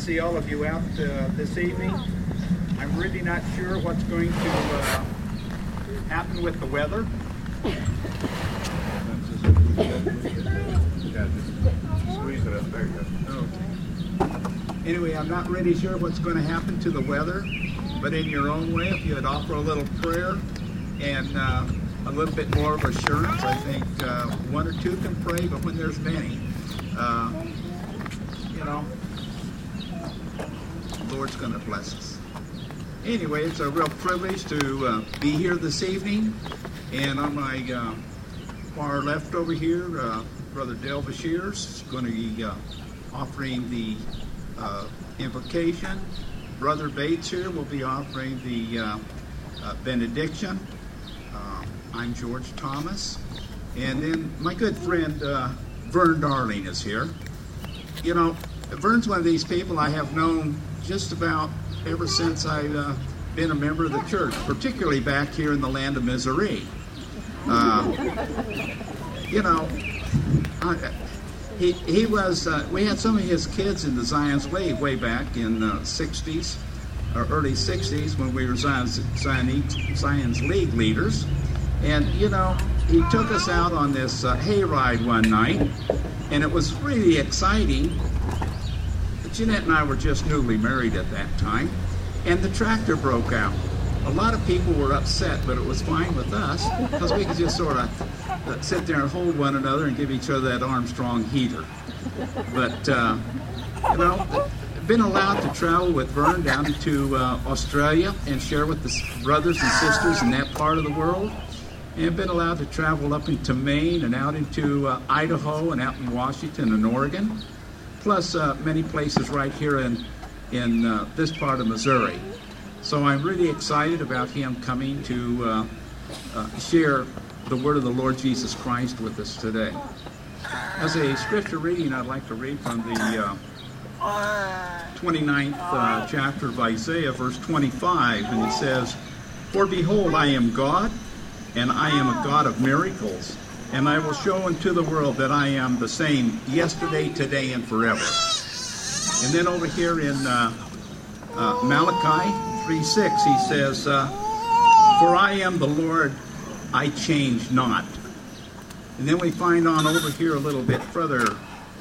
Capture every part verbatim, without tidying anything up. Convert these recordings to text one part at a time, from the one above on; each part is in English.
see all of you out uh, this evening. I'm really not sure what's going to uh, happen with the weather. Squeeze it up there. Anyway, I'm not really sure what's going to happen to the weather, but in your own way, if you'd offer a little prayer and uh, a little bit more of assurance, I think uh, one or two can pray, but when there's many, uh, you know, the Lord's going to bless us. Anyway, it's a real privilege to uh, be here this evening, and on my uh, far left over here, uh, Brother Dale Bashirs is going to be uh, offering the uh, invocation. Brother Bates here will be offering the uh, uh, benediction. Uh, I'm George Thomas. And then my good friend uh, Vern Darling is here. You know, Vern's one of these people I have known just about ever since I've uh, been a member of the church, particularly back here in the land of Missouri. Uh, you know, I, he he was. Uh, we had some of his kids in the Zion's League way back in the sixties or early sixties when we were Zion's, Zion's, Zion's League leaders, and you know, he took us out on this uh, hayride one night, and it was really exciting. Jeanette and I were just newly married at that time, and the tractor broke out. A lot of people were upset, but it was fine with us because we could just sort of uh, sit there and hold one another and give each other that Armstrong heater. But, uh, you know, been allowed to travel with Vern down to uh, Australia and share with the brothers and sisters in that part of the world. And been allowed to travel up into Maine and out into uh, Idaho and out in Washington and Oregon. Plus uh, many places right here in, in uh, this part of Missouri. So I'm really excited about him coming to uh, uh, share the word of the Lord Jesus Christ with us today. As a scripture reading, I'd like to read from the uh, twenty-ninth uh, chapter of Isaiah, verse twenty-five, and it says, "For behold, I am God, and I am a God of miracles. And I will show unto the world that I am the same yesterday, today, and forever." And then over here in uh, uh, Malachi three six, he says, uh, "For I am the Lord, I change not." And then we find on over here a little bit further.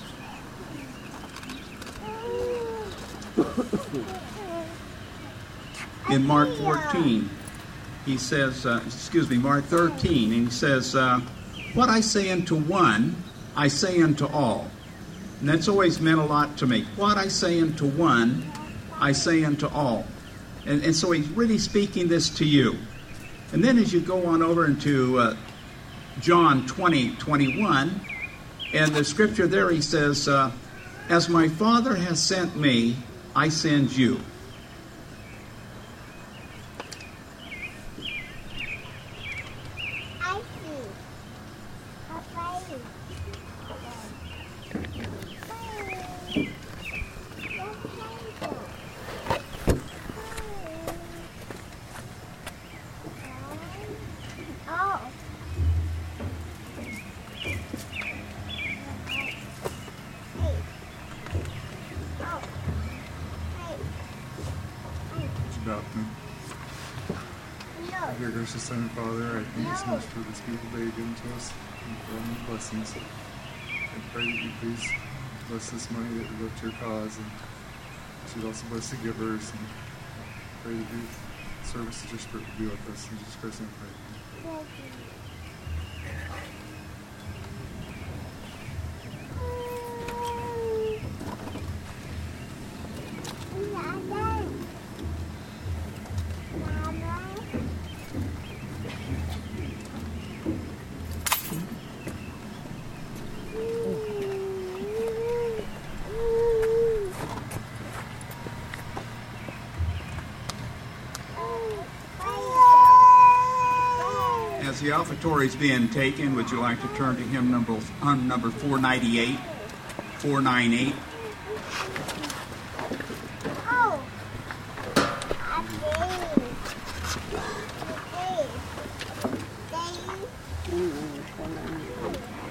In Mark fourteen, he says, uh, excuse me, Mark thirteen, and he says, uh, "What I say unto one, I say unto all." And that's always meant a lot to me. What I say unto one, I say unto all. And, and so he's really speaking this to you. And then as you go on over into uh, John twenty, twenty-one, and the scripture there, he says, uh, "As my Father has sent me, I send you." Dear gracious Son and Father, I thank you so much for this beautiful day you've given to us and for all the blessings. I pray that you please bless this money that we go to your cause, and that you'd also bless the givers, and pray that the service of your Spirit will be with us. In Jesus Christ, I pray. As the offertory is being taken, would you like to turn to hymn number, um, number four ninety-eight, four ninety-eight?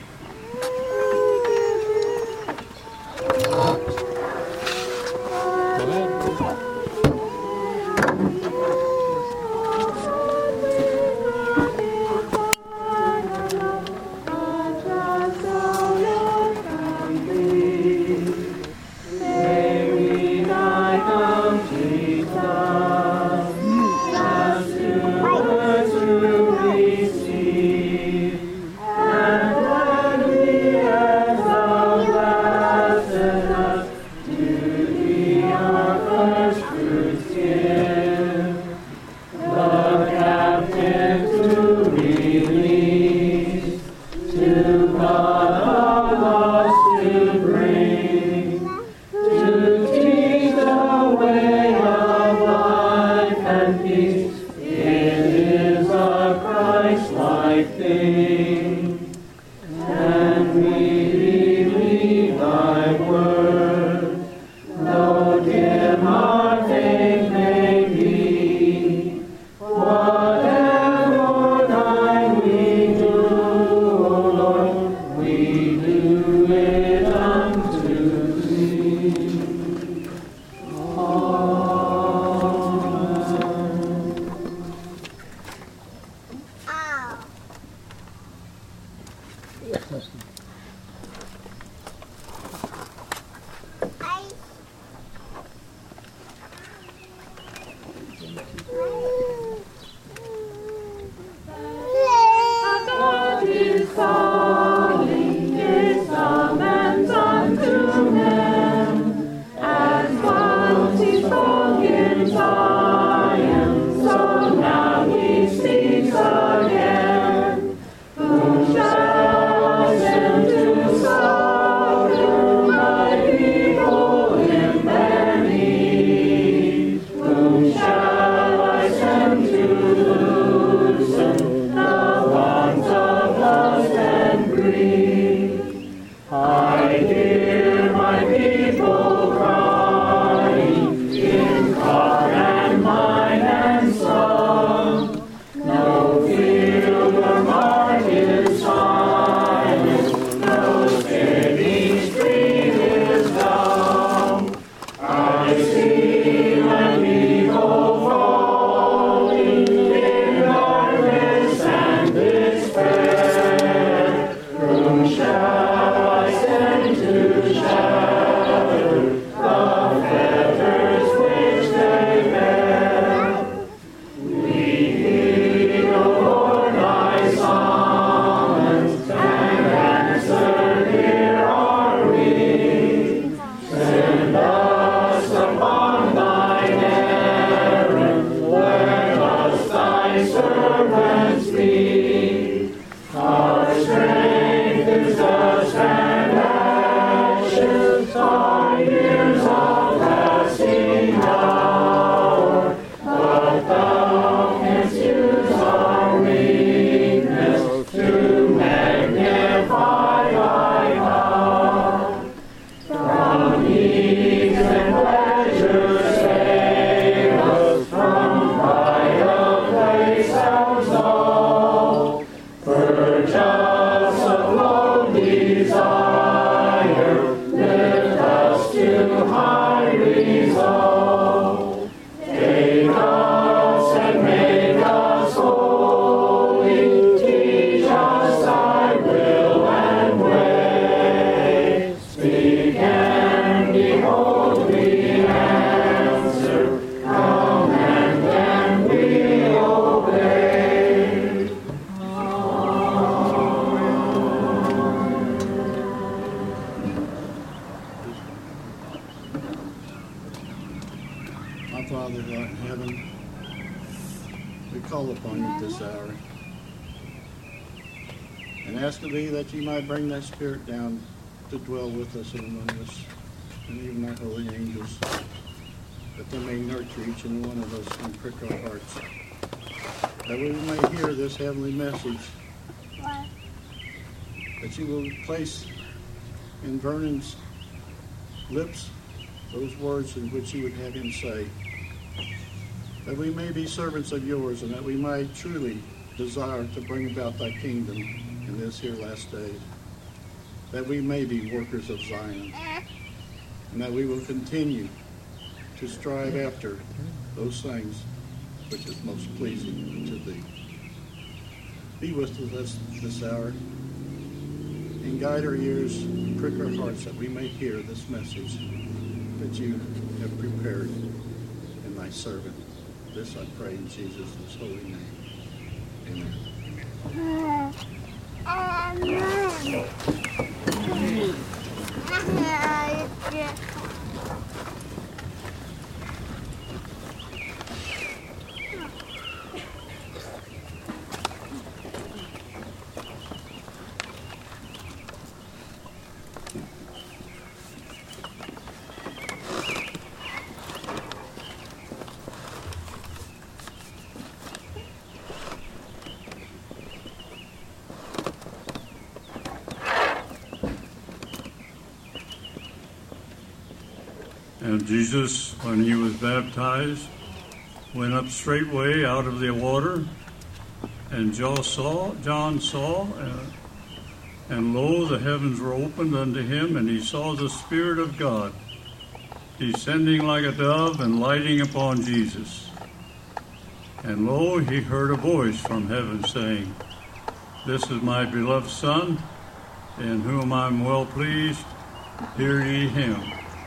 Oh. Bring that Spirit down to dwell with us and among us, and even our holy angels, that they may nurture each and one of us and prick our hearts, that we may hear this heavenly message, that you will place in Vernon's lips those words in which you would have him say, that we may be servants of yours, and that we might truly desire to bring about thy kingdom in this here last day, that we may be workers of Zion, and that we will continue to strive after those things which is most pleasing to thee. Be with us this hour and guide our ears, prick our hearts that we may hear this message that you have prepared in thy servant. This I pray in Jesus' holy name. Amen. And Jesus, when he was baptized, went up straightway out of the water, and John saw, John saw, uh, and lo, the heavens were opened unto him, and he saw the Spirit of God descending like a dove and lighting upon Jesus. And lo, he heard a voice from heaven saying, This is my beloved Son, in whom I am well pleased. Hear ye him.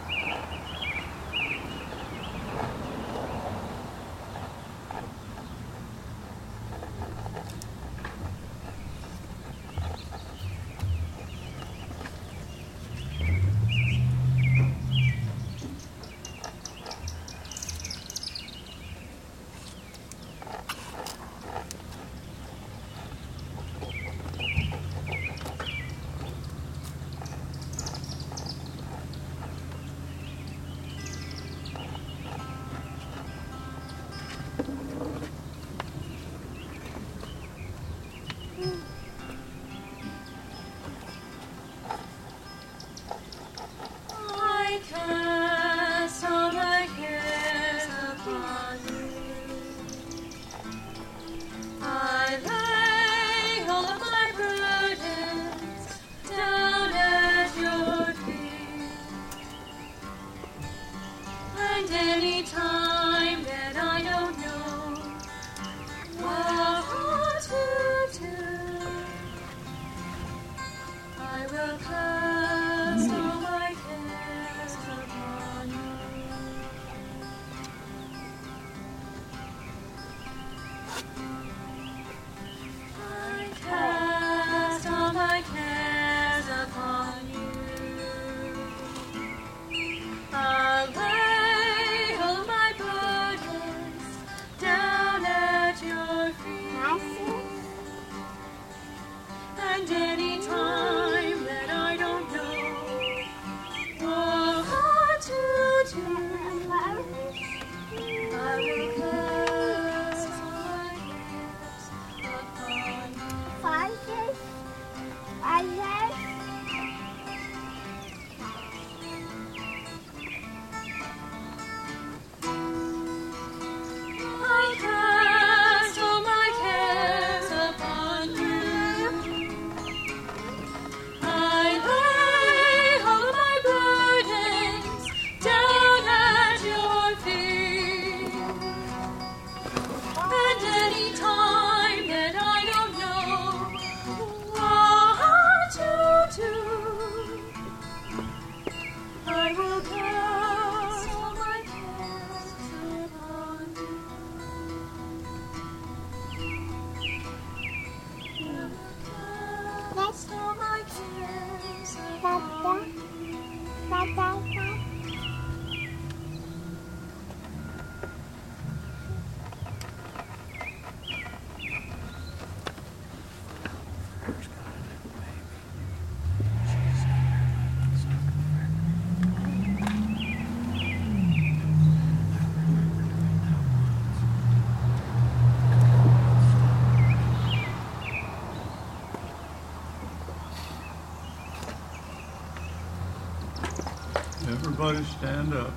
Everybody stand up.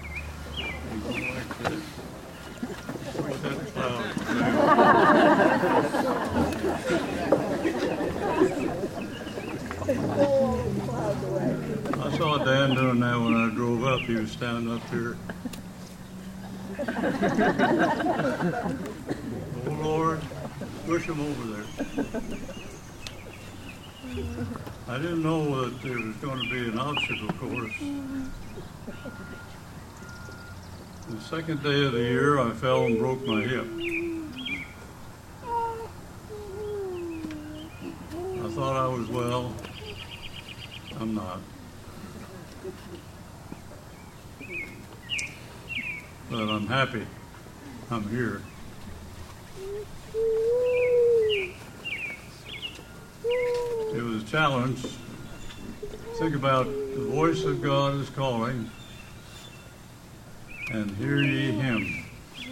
And go like this. With that cloud. I saw Dan doing that when I drove up. He was standing up here. Oh Lord, push him over there. I didn't know that there was going to be an obstacle course. The second day of the year, I fell and broke my hip. I thought I was well. I'm not. But I'm happy. I'm here. It was a challenge. Think about the voice of God is calling, and hear ye him.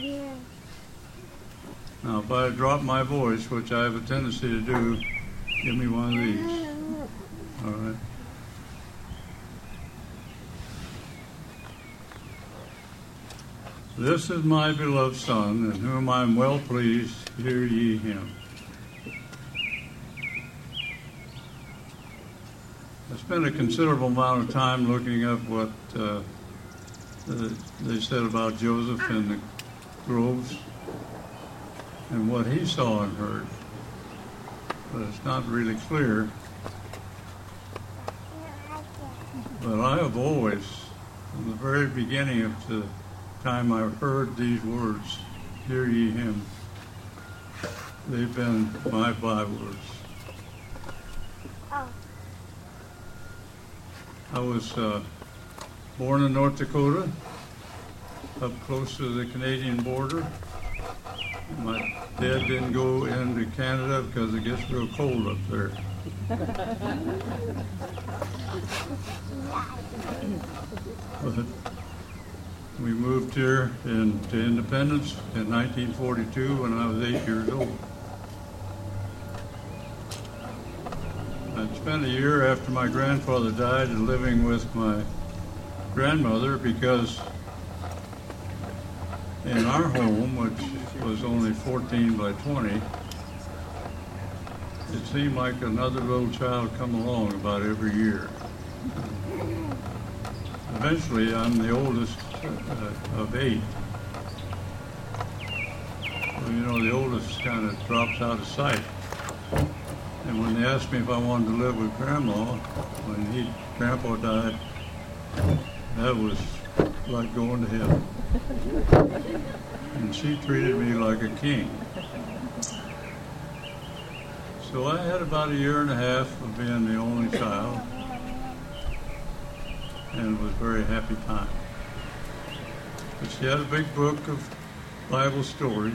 Now, if I drop my voice, which I have a tendency to do, give me one of these. All right. This is my beloved Son, in whom I am well pleased. Hear ye him. I spent a considerable amount of time looking up what uh, uh, they said about Joseph in the groves and what he saw and heard. But it's not really clear. But I have always, from the very beginning of the time I heard these words, hear ye him, they've been my bywords. I was uh, born in North Dakota, up close to the Canadian border. My dad didn't go into Canada because it gets real cold up there. But we moved here in, to Independence in nineteen forty-two when I was eight years old. I spent a year after my grandfather died living with my grandmother because in our home, which was only fourteen by twenty, it seemed like another little child come along about every year. Eventually, I'm the oldest uh, of eight. Well, you know, the oldest kind of drops out of sight. And when they asked me if I wanted to live with Grandma, when he, Grandpa died, that was like going to heaven. And she treated me like a king. So I had about a year and a half of being the only child, and it was a very happy time. But she had a big book of Bible stories,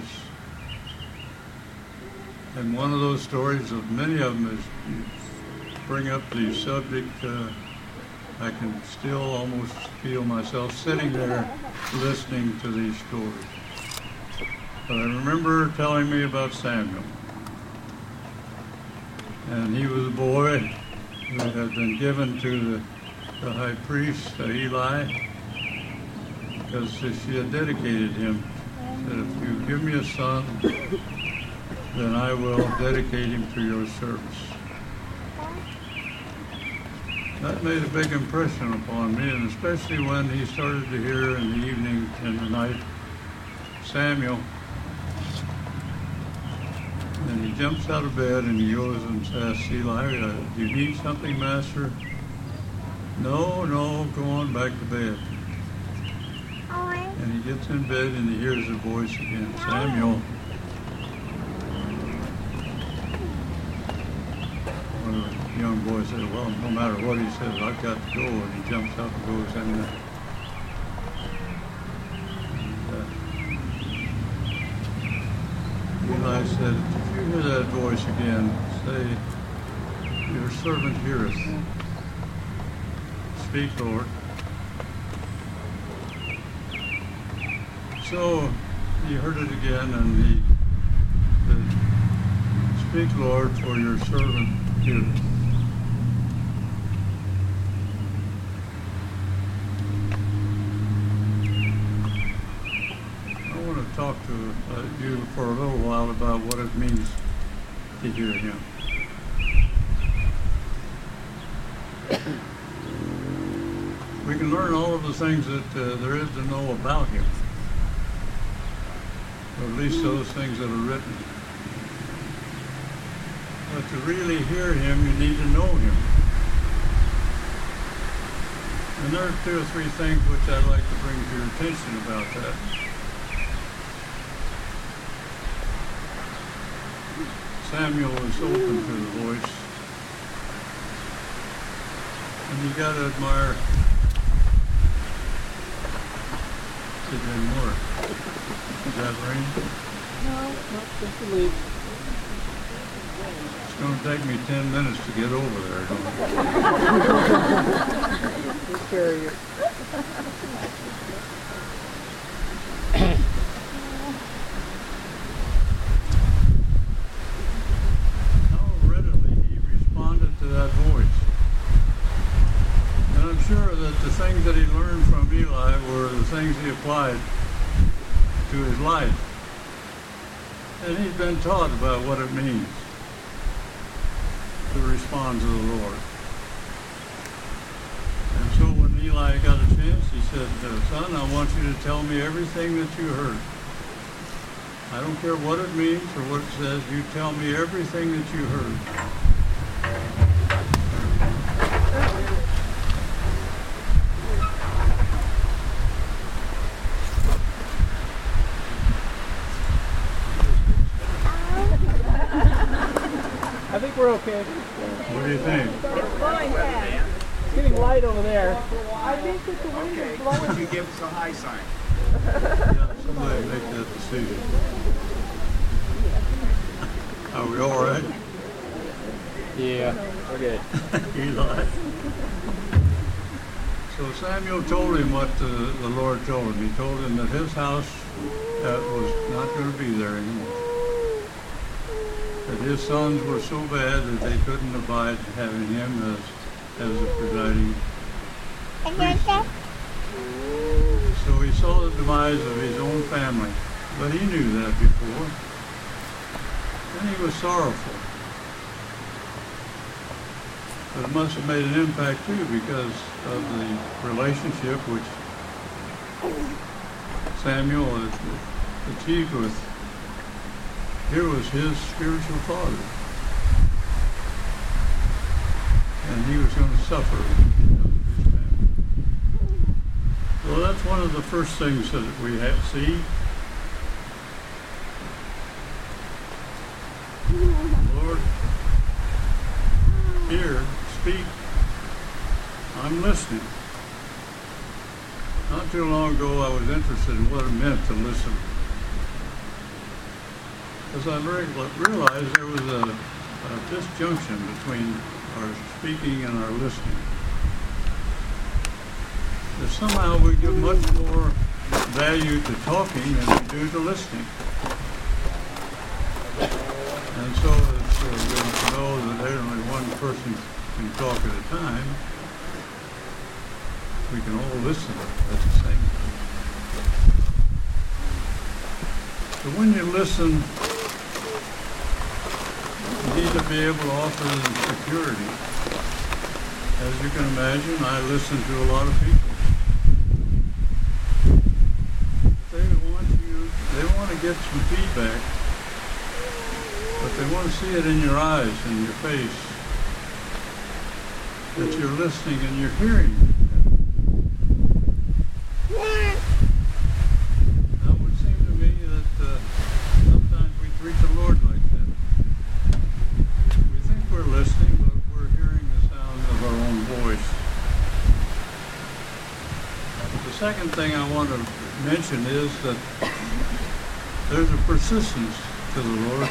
and one of those stories, of many of them, is you bring up the subject. Uh, I can still almost feel myself sitting there listening to these stories. But I remember her telling me about Samuel. And he was a boy who had been given to the, the high priest, uh, Eli, because she had dedicated him. She said, if you give me a son, then I will dedicate him to your service. That made a big impression upon me, and especially when he started to hear in the evening and the night, Samuel. And he jumps out of bed and he goes and asks Eli, uh, do you need something, Master? No, no, go on back to bed. And he gets in bed and he hears a voice again, Samuel. One of the young boys said, well, no matter what he says, I've got to go. And he jumps up and goes in there. Eli said, if you hear that voice again, say, your servant heareth. Speak, Lord. So he heard it again, and he said, speak, Lord, for your servant heareth. Talk to uh, you for a little while about what it means to hear him. We can learn all of the things that uh, there is to know about him. or at least those things that are written. But to really hear him, you need to know him. And there are two or three things which I'd like to bring to your attention about that. Samuel was open to the voice. And you got to admire it didn't work. Is that rain? No, not just a leak. It's going to take me ten minutes to get over there, don't it? We'll carry you. How readily he responded to that voice. And I'm sure that the things that he learned from Eli were the things he applied to his life. And he's been taught about what it means to respond to the Lord. And so when Eli got a chance, he said, son, I want you to tell me everything that you heard. I don't care what it means or what it says, you tell me everything that you heard. I think we're okay. What do you think? It's getting light over there. I think that the wind is blowing. Would you give us a high sign? Yeah, somebody make that decision. Are we all right? Yeah, we're good. Eli. So Samuel told him what the, the Lord told him. He told him that his house uh, was not going to be there anymore. That his sons were so bad that they couldn't abide having him as, as the presiding priest. So he saw the demise of his own family, but he knew that before. And he was sorrowful. But it must have made an impact too because of the relationship which Samuel had achieved with. Here was his spiritual father. And he was going to suffer because of his family. Well, that's one of the first things that we have see. Lord, hear, speak. I'm listening. Not too long ago, I was interested in what it meant to listen. As I realized there was a, a disjunction between our speaking and our listening. That somehow we give much more value to talking than we do to listening. And so it's uh, good to know that only one person can talk at a time. We can all listen at the same time. So when you listen, you need to be able to offer them security. As you can imagine, I listen to a lot of people. They want you, they want to get some feedback, but they want to see it in your eyes, in your face, that you're listening and you're hearing. Now, it would seem to me that uh, sometimes we treat the Lord like that. We think we're listening, but we're hearing the sound of our own voice. But the second thing I want to mention is that there's a persistence to the Lord.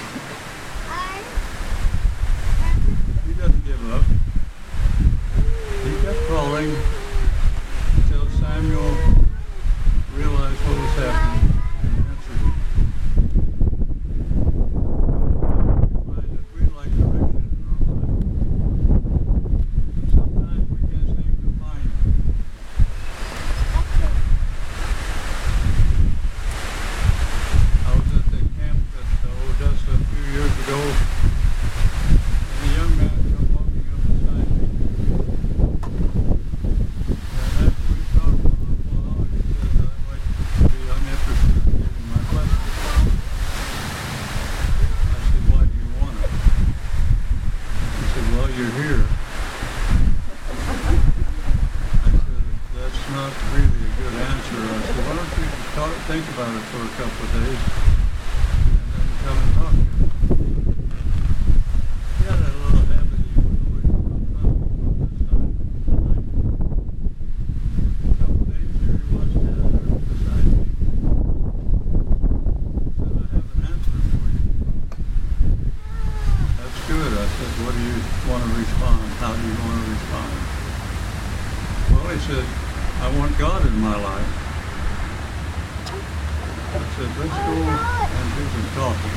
He doesn't give up. He kept calling until Samuel realized what was happening and answered him. We find that we like direction in our life. And sometimes we can't seem to find it. I was at the camp at Odessa a few years say, and then come and talk to him. He had that little habit, he would always come up about this time. A couple of days here he was standing there beside me. He said, I have an answer for you. That's good. I said, what do you want to respond? How do you want to respond? Well, he said, I want God in my life. I said, let's go and do some talking.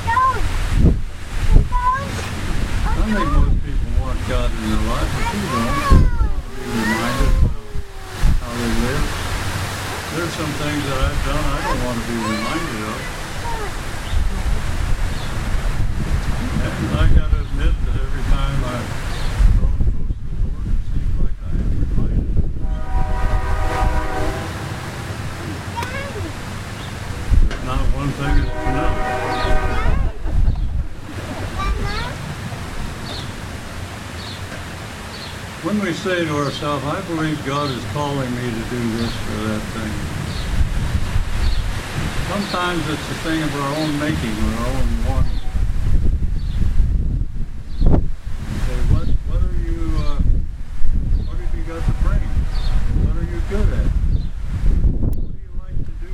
I think most people want God in their life, but you don't. Be reminded of how they live. There's some things that I've done I don't want to be reminded of. And I got to admit that every time I draw close to the Lord, it seems like I am reminded. There's not one thing is another. When we say to ourselves, I believe God is calling me to do this or that thing, sometimes it's a thing of our own making or our own wanting. Say, what, what are you, uh, what have you got to bring? What are you good at? What do you like to do?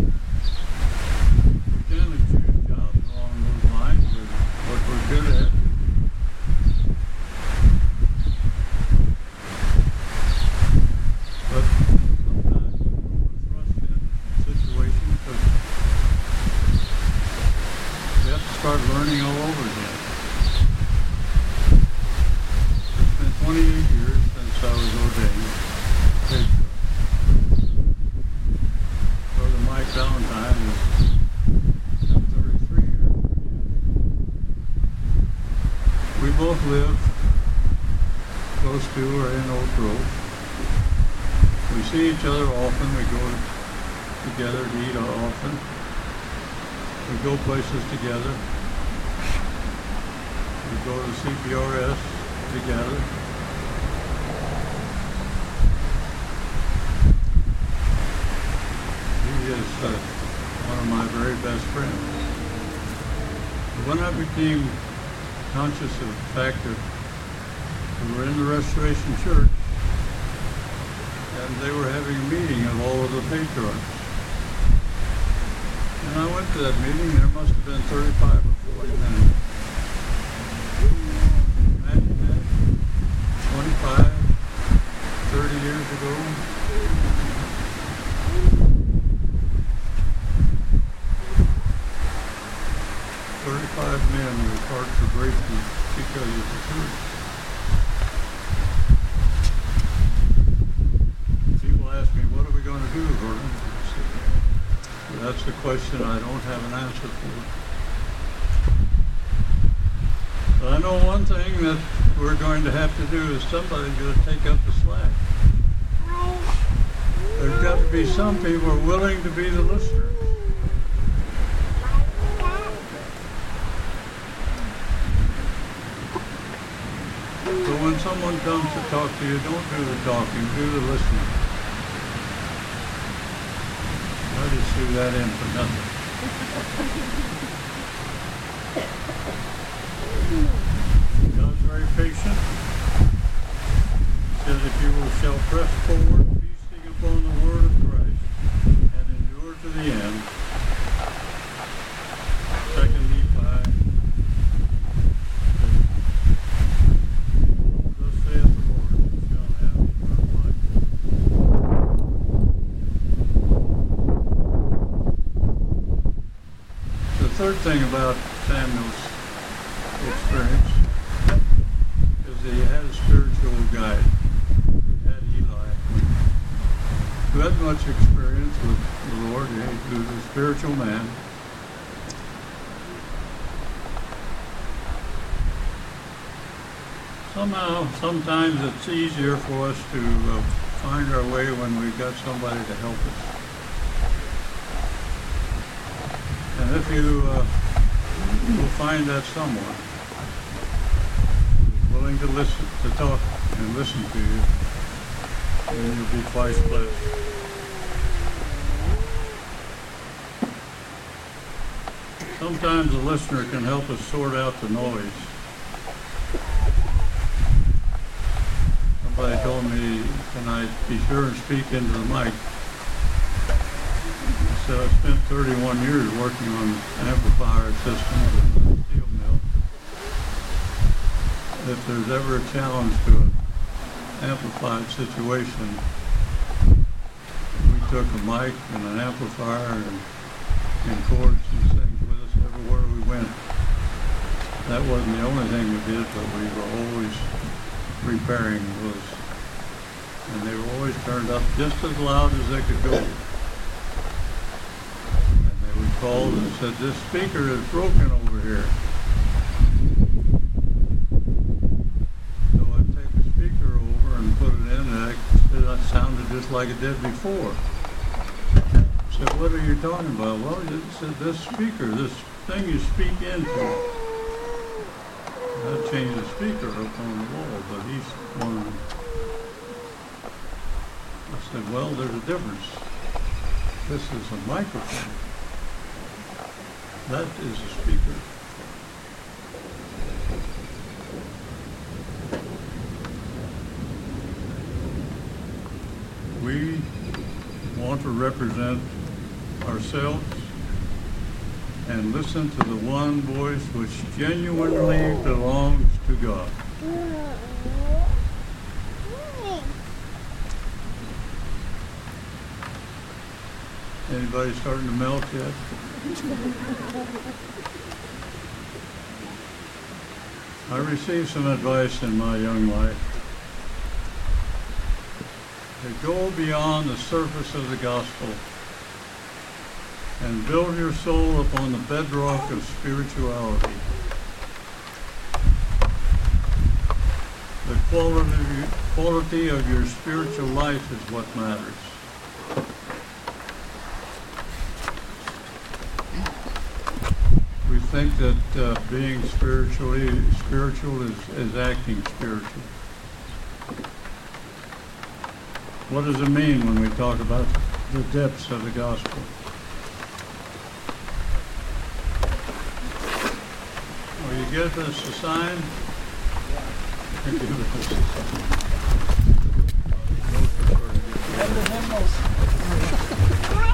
We generally choose jobs along those lines with what we're good at. But sometimes we're thrust in situations that we have to start learning all over again. It's been twenty-eight years since I was ordained. Brother Mike Valentine is thirty-three years. We both live close to or in Oak Grove. We see each other often. We go together to eat often. We go places together. We go to C P R S together. He is uh, one of my very best friends. When I became conscious of the fact that we were in the Restoration Church, and they were having a meeting of all of the patriarchs. And I went to that meeting. There must have been thirty-five or forty minutes. Imagine that. twenty-five, thirty years ago. thirty-five men whose hearts are breaking because of the church. Ask me, what are we going to do, Vernon? That's the question I don't have an answer for. But I know one thing that we're going to have to do is somebody's going to take up the slack. There's got to be some people who are willing to be the listeners. So when someone comes to talk to you, don't do the talking, do the listening. I just threw that in for nothing. God's very patient. He says, if you will shall press forward, feasting upon the word of Christ, and endure to the end. Second Nephi. Thus saith the Lord, you shall have eternal life. The third thing about Samuel's experience is that he had a spiritual guide. He had Eli, who had much experience with the Lord. He was a spiritual man. Somehow, sometimes it's easier for us to uh, find our way when we've got somebody to help us. And if you uh, will find that someone who's willing to listen, to talk and listen to you, then you'll be twice blessed. Sometimes the listener can help us sort out the noise. Somebody told me, can I be sure and speak into the mic? I said, I spent thirty-one years working on amplifier systems in the steel mill. If there's ever a challenge to an amplified situation, we took a mic and an amplifier and, and cords and things with us everywhere we went. That wasn't the only thing we did, but we were always repairing those. And they were always turned up just as loud as they could go. And they would call and said, this speaker is broken over here. So I'd take the speaker over and put it in, and it, it sounded just like it did before. I said, what are you talking about? Well, it said, this speaker, this thing you speak into. I changed the speaker up on the wall, but he's one of them. I said, well, there's a difference. This is a microphone. That is a speaker. We want to represent ourselves and listen to the one voice which genuinely belongs to God. Anybody starting to melt yet? I received some advice in my young life to go beyond the surface of the gospel and build your soul upon the bedrock of spirituality. The quality, quality of your spiritual life is what matters. We think that uh, being spiritually spiritual is, is acting spiritual. What does it mean when we talk about the depths of the gospel? Will you give us a sign? Give us a sign. And the hymnals.